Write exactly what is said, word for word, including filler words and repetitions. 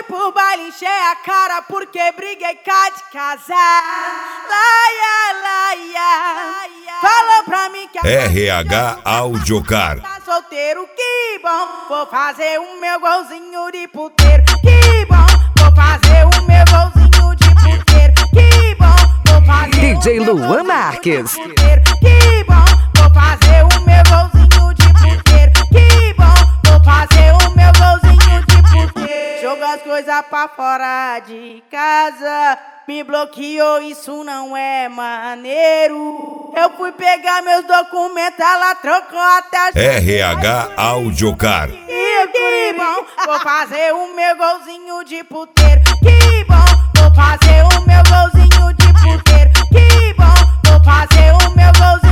fui pro baile, encher a cara porque briguei cá de casar. Laia, laia, falou pra mim que a R H Audiocar. tá solteiro, que bom. Vou fazer o meu golzinho de puteiro, que bom. Vou fazer o meu golzinho de puteiro, que bom. Vou fazer D J o meu Luan golzinho Marques. de puteiro, que bom. Vou fazer o meu golzinho de puteiro, que bom. Vou fazer o meu golzinho de puteiro. Joga as coisas pra fora de casa, me bloqueou, isso não é maneiro. Eu fui pegar meus documentos, ela trocou até as... R H Audiocar. Que, que bom, vou fazer o meu golzinho de puteiro, que bom. Vou fazer o meu golzinho de puteiro, que bom. Vou fazer o meu golzinho